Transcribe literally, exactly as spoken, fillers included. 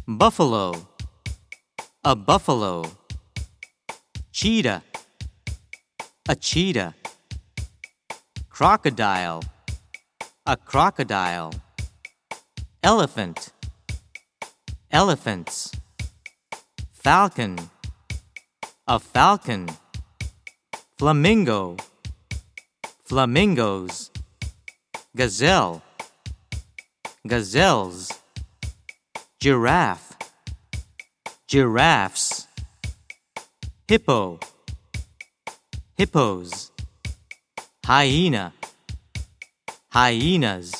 Buffalo, a buffalo. Cheetah, a cheetah. Crocodile, a crocodile. Elephant, elephants. Falcon, a falcon. Flamingo, flamingos. Gazelle, gazelles. Giraffe, giraffes. Hippo, hippos. Hyena, hyenas.